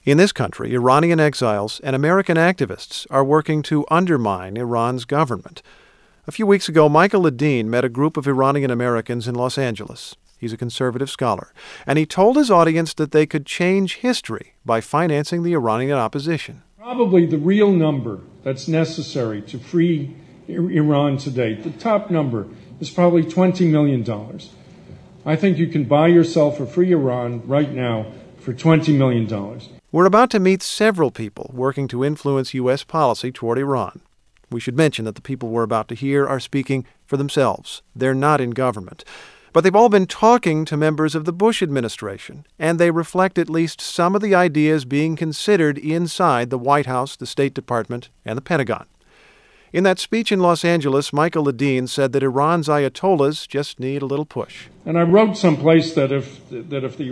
In this country, Iranian exiles and American activists are working to undermine Iran's government. A few weeks ago, Michael Ledeen met a group of Iranian Americans in Los Angeles. He's a conservative scholar, and he told his audience that they could change history by financing the Iranian opposition. Probably the real number that's necessary to free Iran today, the top number, is probably $20 million. I think you can buy yourself a free Iran right now for $20 million. We're about to meet several people working to influence U.S. policy toward Iran. We should mention that the people we're about to hear are speaking for themselves. They're not in government. But they've all been talking to members of the Bush administration, and they reflect at least some of the ideas being considered inside the White House, the State Department, and the Pentagon. In that speech in Los Angeles, Michael Ledeen said that Iran's ayatollahs just need a little push. And I wrote someplace that if the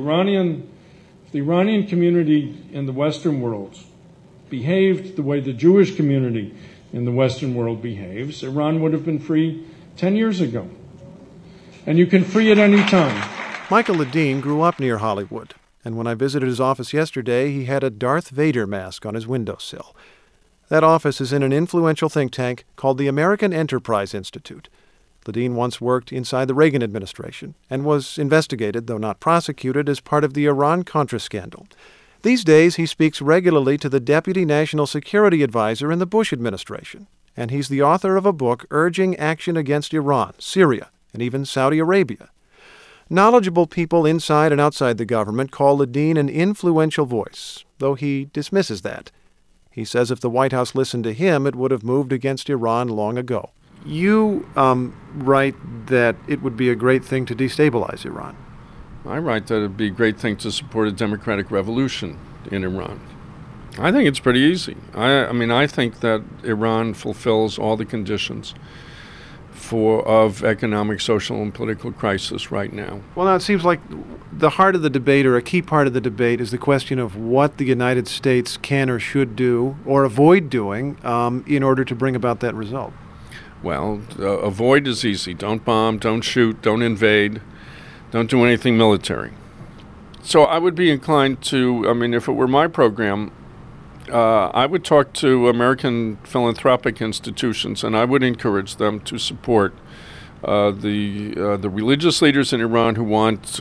Iranian community in the Western world behaved the way the Jewish community in the Western world behaves, Iran would have been free 10 years ago. And you can free at any time. Michael Ledeen grew up near Hollywood, and when I visited his office yesterday, he had a Darth Vader mask on his windowsill. That office is in an influential think tank called the American Enterprise Institute. Ledeen once worked inside the Reagan administration and was investigated, though not prosecuted, as part of the Iran-Contra scandal. These days, he speaks regularly to the Deputy National Security Advisor in the Bush administration, and he's the author of a book urging action against Iran, Syria, and even Saudi Arabia. Knowledgeable people inside and outside the government call Ledeen an influential voice, though he dismisses that. He says if the White House listened to him, it would have moved against Iran long ago. You write that it would be a great thing to destabilize Iran. I write that it would be a great thing to support a democratic revolution in Iran. I think it's pretty easy. I think that Iran fulfills all the conditions of economic, social, and political crisis right now. Well, now it seems like the heart of the debate, or a key part of the debate, is the question of what the United States can or should do or avoid doing in order to bring about that result. Well, avoid is easy. Don't bomb, don't shoot, don't invade, don't do anything military. So I would be inclined to, if it were my program, I would talk to American philanthropic institutions, and I would encourage them to support the religious leaders in Iran who want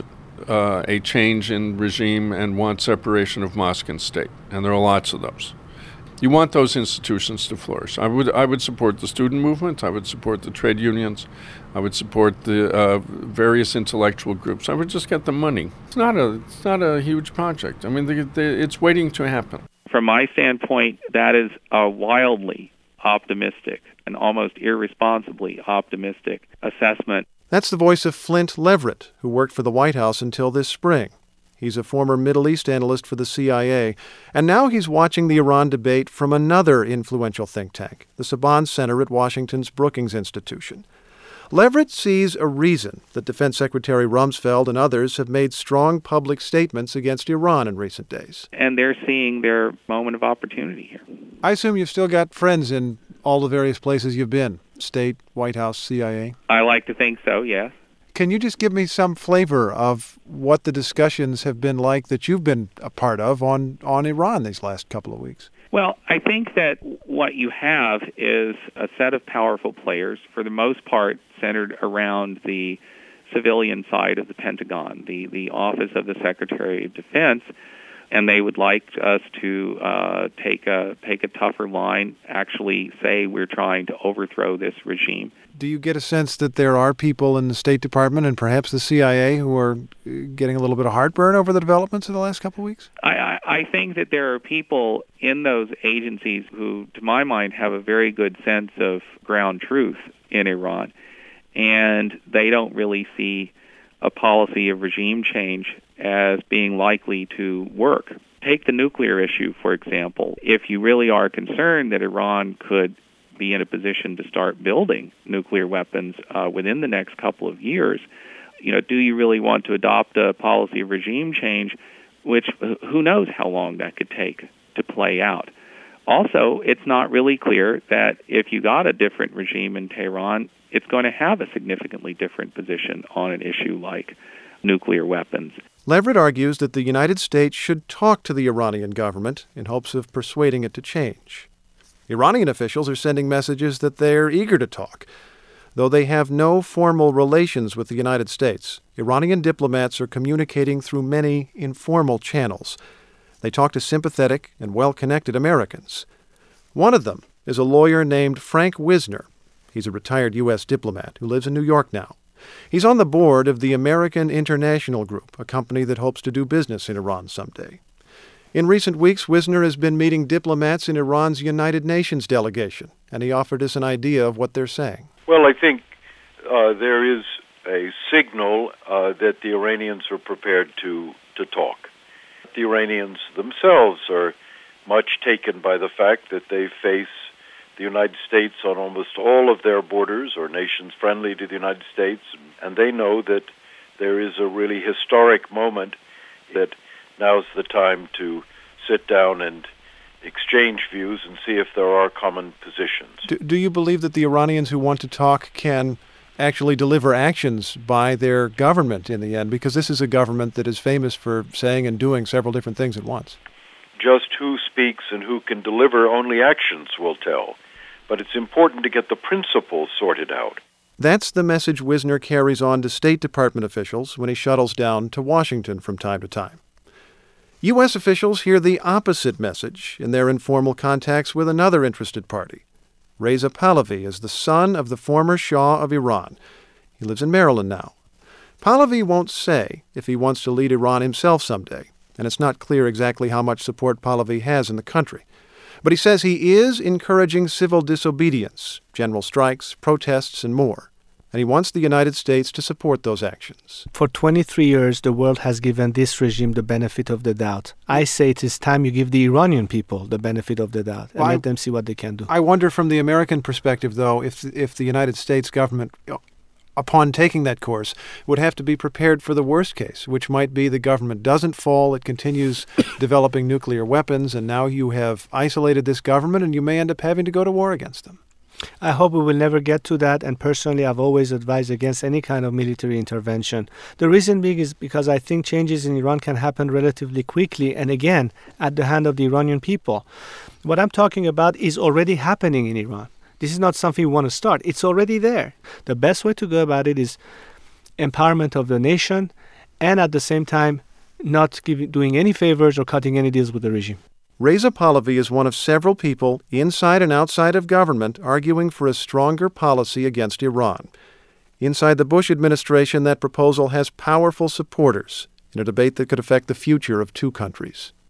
a change in regime and want separation of mosque and state. And there are lots of those. You want those institutions to flourish. I would support the student movement. I would support the trade unions. I would support the various intellectual groups. I would just get the money. It's not a huge project. It's waiting to happen. From my standpoint, that is a wildly optimistic and almost irresponsibly optimistic assessment. That's the voice of Flint Leverett, who worked for the White House until this spring. He's a former Middle East analyst for the CIA, and now he's watching the Iran debate from another influential think tank, the Saban Center at Washington's Brookings Institution. Leverett sees a reason that Defense Secretary Rumsfeld and others have made strong public statements against Iran in recent days. And they're seeing their moment of opportunity here. I assume you've still got friends in all the various places you've been, State, White House, CIA? I like to think so, yes. Can you just give me some flavor of what the discussions have been like that you've been a part of on Iran these last couple of weeks? Well, I think that what you have is a set of powerful players, for the most part centered around the civilian side of the Pentagon, the Office of the Secretary of Defense, and they would like us to take a tougher line, actually say we're trying to overthrow this regime. Do you get a sense that there are people in the State Department and perhaps the CIA who are getting a little bit of heartburn over the developments in the last couple of weeks? I think that there are people in those agencies who, to my mind, have a very good sense of ground truth in Iran, and they don't really see a policy of regime change as being likely to work. Take the nuclear issue, for example. If you really are concerned that Iran could be in a position to start building nuclear weapons within the next couple of years, do you really want to adopt a policy of regime change, which who knows how long that could take to play out? Also, it's not really clear that if you got a different regime in Tehran, it's going to have a significantly different position on an issue like nuclear weapons. Leverett argues that the United States should talk to the Iranian government in hopes of persuading it to change. Iranian officials are sending messages that they're eager to talk. Though they have no formal relations with the United States, Iranian diplomats are communicating through many informal channels. They talk to sympathetic and well-connected Americans. One of them is a lawyer named Frank Wisner. He's a retired U.S. diplomat who lives in New York now. He's on the board of the American International Group, a company that hopes to do business in Iran someday. In recent weeks, Wisner has been meeting diplomats in Iran's United Nations delegation, and he offered us an idea of what they're saying. Well, I think there is a signal that the Iranians are prepared to talk. The Iranians themselves are much taken by the fact that they face the United States on almost all of their borders, or nations friendly to the United States, and they know that there is a really historic moment, that now's the time to sit down and exchange views and see if there are common positions. Do you believe that the Iranians who want to talk can actually deliver actions by their government in the end? Because this is a government that is famous for saying and doing several different things at once. Just who speaks and who can deliver, only actions will tell. But it's important to get the principles sorted out. That's the message Wisner carries on to State Department officials when he shuttles down to Washington from time to time. U.S. officials hear the opposite message in their informal contacts with another interested party. Reza Pahlavi is the son of the former Shah of Iran. He lives in Maryland now. Pahlavi won't say if he wants to lead Iran himself someday, and it's not clear exactly how much support Pahlavi has in the country. But he says he is encouraging civil disobedience, general strikes, protests, and more. And he wants the United States to support those actions. For 23 years, the world has given this regime the benefit of the doubt. I say it is time you give the Iranian people the benefit of the doubt and let them see what they can do. I wonder from the American perspective, though, if the United States government, upon taking that course, would have to be prepared for the worst case, which might be the government doesn't fall, it continues developing nuclear weapons, and now you have isolated this government and you may end up having to go to war against them. I hope we will never get to that, and personally I've always advised against any kind of military intervention. The reason being is because I think changes in Iran can happen relatively quickly and again at the hand of the Iranian people. What I'm talking about is already happening in Iran. This is not something we want to start. It's already there. The best way to go about it is empowerment of the nation and at the same time not doing any favors or cutting any deals with the regime. Reza Pahlavi is one of several people inside and outside of government arguing for a stronger policy against Iran. Inside the Bush administration, that proposal has powerful supporters in a debate that could affect the future of two countries.